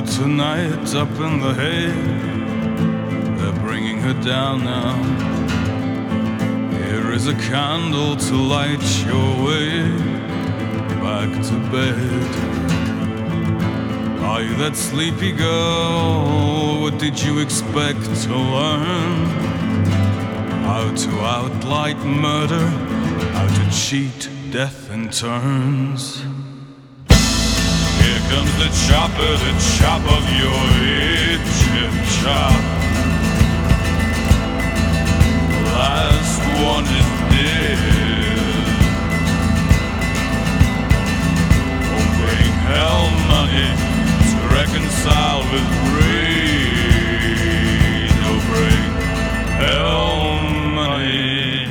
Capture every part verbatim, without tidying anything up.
tonight up in the hay, they're bringing her down now. Here is a candle to light your way back to bed. Are you that sleepy girl? What did you expect to learn? How to outlight murder, how to cheat death in turns. Here comes the chopper, the chop of your head, chip chop. Last one is dead. Oh, bring hell money to reconcile with greed. Oh, bring hell money.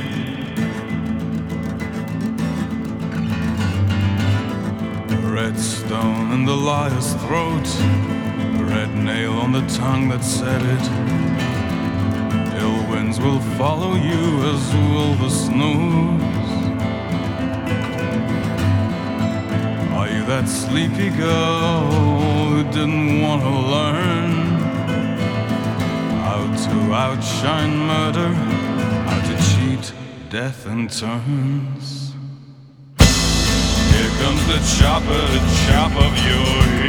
Red stone in the liar's throat, a red nail on the tongue that said it. Ill winds will follow you as will the snooze. Are you that sleepy girl who didn't want to learn how to outshine murder, how to cheat death in turns? Here comes the chopper, the chop of your head.